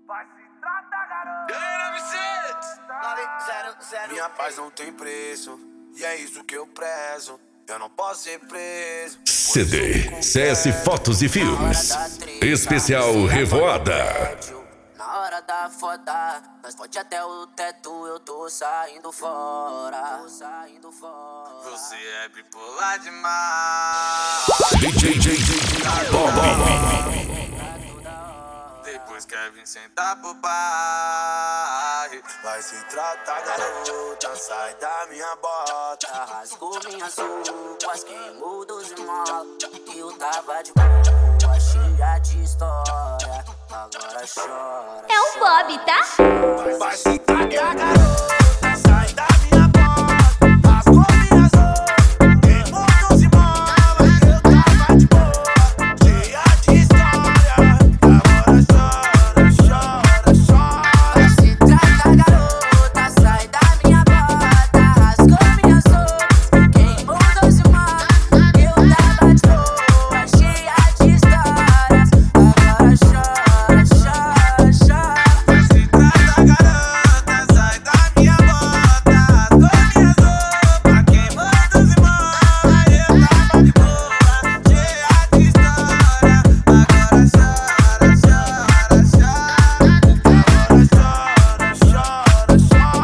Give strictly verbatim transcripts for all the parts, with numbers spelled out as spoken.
Vai se tratar, garoto. Minha paz não tem preço, e é isso que eu prezo. Eu não posso ser preso. C D, C S Fotos e Filmes. Especial Revoada. Na hora da foda, nós pode até o teto, eu tô saindo fora. Tô saindo fora. Você é bipolar demais. D J J J Bob. Depois quer vir sentar pro pai. Vai se tratar, garota, sai da minha bota. Rasgou minhas roupas, queimou doze molas. Eu tava de boa, cheia de história. Agora chora. É o Bob, tá? Vai se tratar, garota, sai da minha bota. Rasgou minhas roupas, queimou doze molas. Eu tava de boa, cheia de história. Agora chora, chora, chora. Vai se tratar, garota, sai da minha bota. Rasgou minhas roupas, queimou doze molas. Eu tava de boa, cheia de histórias. Agora chora, chora, chora. Vai se tratar, garota, sai da minha bota. Rasgou minhas roupas, queimou doze molas. Eu tava de boa, cheia de história. Agora chora, chora, chora. Agora chora,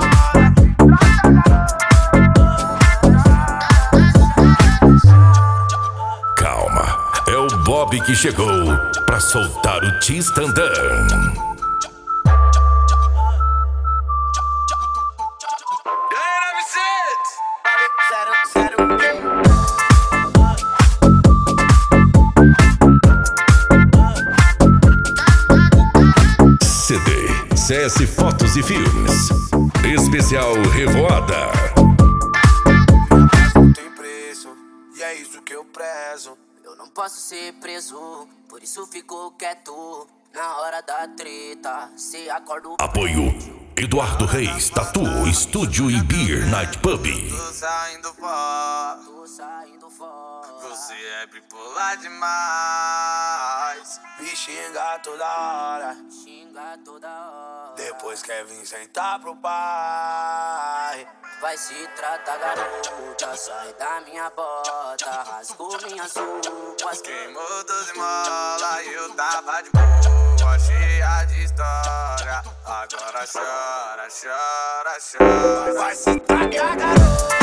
chora, chora. Calma, é o Bob que chegou pra soltar o Tistandã. C D, C S Fotos e Filmes. Especial Revoada. Não tem preço, e é isso que eu prezo. Eu não posso ser preso, por isso fico quieto. Na hora da treta, cê acorda o Apoio Eduardo Reis, Tatu, Estúdio e Beer Night Pub. Tô saindo fora, tô saindo fora. você é bipolar demais. Me xinga toda hora, Xinga toda hora. depois quer vir sentar pro pai. Vai se tratar, garota, sai da minha bota. Rasgou minhas roupas, Queimou doze molas e eu tava de boa, cheia de história. Agora chora, chora, chora. Vai se tratar, garota.